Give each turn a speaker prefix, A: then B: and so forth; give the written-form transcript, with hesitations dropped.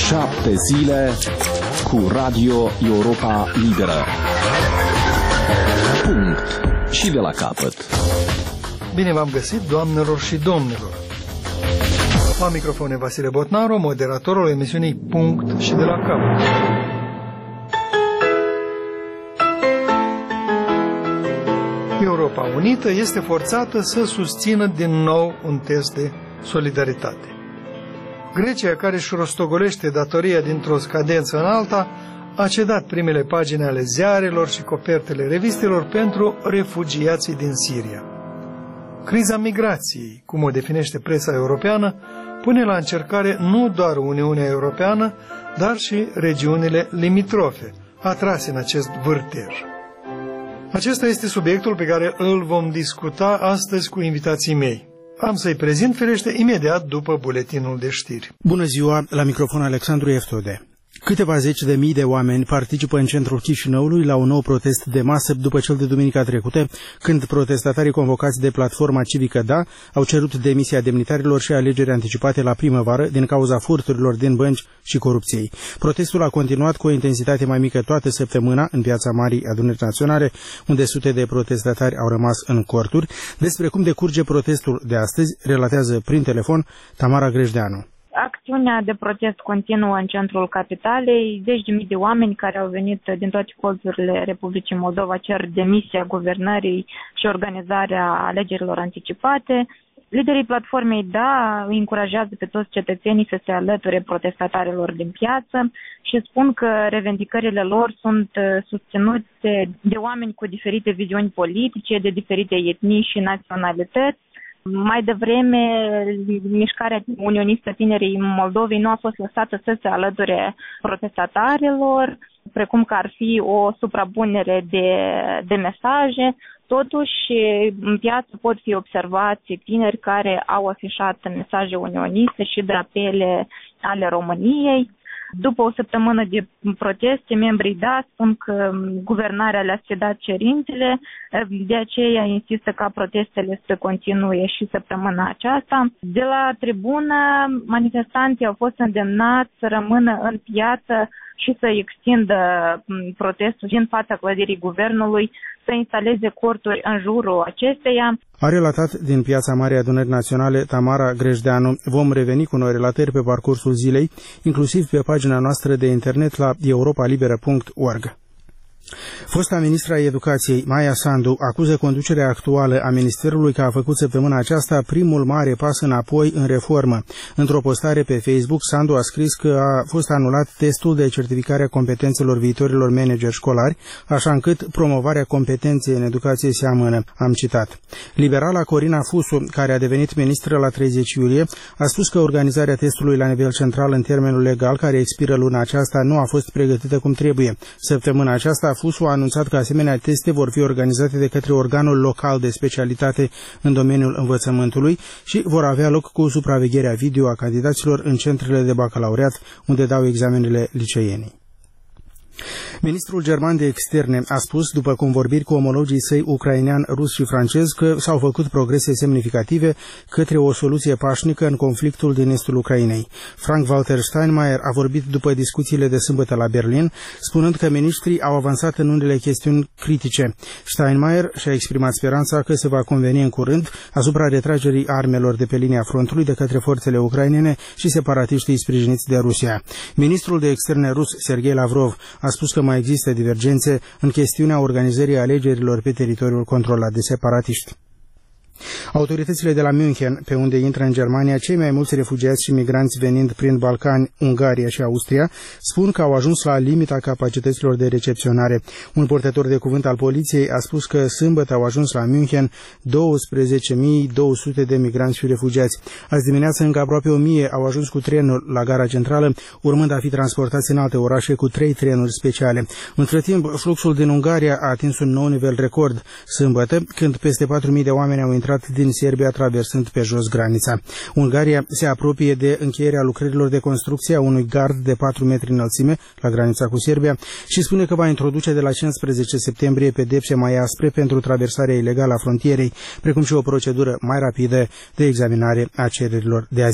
A: 7 zile cu Radio Europa Liberă. Punct. Și de la capăt.
B: Bine v-am găsit, doamnelor și domnilor. La microfon e Vasile Botnaru, moderatorul emisiunii Punct și de la capăt. Europa Unită este forțată să susțină din nou un test de solidaritate. Grecia, care își rostogolește datoria dintr-o scadență în alta, a cedat primele pagini ale ziarelor și copertele revistelor pentru refugiații din Siria. Criza migrației, cum o definește presa europeană, pune la încercare nu doar Uniunea Europeană, dar și regiunile limitrofe, atrase în acest vârtej. Acesta este subiectul pe care îl vom discuta astăzi cu invitații mei. Am să-i prezint, firește, imediat după buletinul de știri.
C: Bună ziua, la microfon Alexandru Eftode. Câteva zeci de mii de oameni participă în centrul Chișinăului la un nou protest de masă după cel de duminica trecută, când protestatarii convocați de platforma civică DA au cerut demisia demnitarilor și alegeri anticipate la primăvară din cauza furturilor din bănci și corupției. Protestul a continuat cu o intensitate mai mică toată săptămâna în Piața Marii Adunării Naționale, unde sute de protestatari au rămas în corturi. Despre cum decurge protestul de astăzi, relatează prin telefon Tamara Grejdeanu.
D: Acțiunea de protest continuă în centrul capitalei. Zeci de mii de oameni care au venit din toate colțurile Republicii Moldova cer demisia guvernării și organizarea alegerilor anticipate. Liderii platformei DA îi încurajează pe toți cetățenii să se alăture protestatarilor din piață și spun că revendicările lor sunt susținute de oameni cu diferite viziuni politice, de diferite etnii și naționalități. Mai devreme, mișcarea unionistă Tinerii Moldovei nu a fost lăsată să se alăture protestatarilor, precum că ar fi o suprapunere de mesaje. Totuși, în piață pot fi observați tineri care au afișat mesaje unioniste și drapele ale României. După o săptămână de proteste, membrii DA spun că guvernarea le-a cedat cerințele, de aceea insistă ca protestele să continue și săptămâna aceasta. De la tribună, manifestanții au fost îndemnați să rămână în piață și să extindă protestul din fața clădirii guvernului, să instaleze corturi în jurul acesteia.
C: A relatat din Piața Marii Adunării Naționale Tamara Grejdeanu. Vom reveni cu noi relatări pe parcursul zilei, inclusiv pe pagina noastră de internet la europalibera.org. Fosta ministra Educației, Maia Sandu, acuză conducerea actuală a Ministerului că a făcut săptămâna aceasta primul mare pas înapoi în reformă. Într-o postare pe Facebook, Sandu a scris că a fost anulat testul de certificare a competențelor viitorilor manageri școlari, așa încât promovarea competenței în educație se amână. Am citat. Liberala Corina Fusu, care a devenit ministră la 30 iulie, a spus că organizarea testului la nivel central în termenul legal, care expiră luna aceasta, nu a fost pregătită cum trebuie. Săptămâna aceasta, Fusu a anunțat că asemenea teste vor fi organizate de către organul local de specialitate în domeniul învățământului și vor avea loc cu supravegherea video a candidaților în centrele de bacalaureat unde dau examenele liceenii. Ministrul german de externe a spus, după convorbiri cu omologii săi ucrainean, rus și francez, că s-au făcut progrese semnificative către o soluție pașnică în conflictul din estul Ucrainei. Frank-Walter Steinmeier a vorbit după discuțiile de sâmbătă la Berlin, spunând că ministrii au avansat în unele chestiuni critice. Steinmeier și-a exprimat speranța că se va conveni în curând asupra retragerii armelor de pe linia frontului de către forțele ucrainene și separatiștii sprijiniți de Rusia. Ministrul de externe rus, Sergei Lavrov, a spus că mai există divergențe în chestiunea organizării alegerilor pe teritoriul controlat de separatiști. Autoritățile de la München, pe unde intră în Germania cei mai mulți refugiați și migranți venind prin Balcani, Ungaria și Austria, spun că au ajuns la limita capacităților de recepționare. Un purtător de cuvânt al poliției a spus că sâmbătă au ajuns la München 12.200 de migranți și refugiați. Azi dimineață încă aproape 1.000 au ajuns cu trenul la gara centrală, urmând a fi transportați în alte orașe cu 3 trenuri speciale. Între timp, fluxul din Ungaria a atins un nou nivel record sâmbătă, când peste 4.000 de oameni au intrat din Serbia traversând pe jos granița. Ungaria se apropie de încheierea lucrărilor de construcție a unui gard de 4 metri înălțime la granița cu Serbia și spune că va introduce de la 15 septembrie pedepse mai aspre pentru traversarea ilegală a frontierei, precum și o procedură mai rapidă de examinare a cererilor de azil.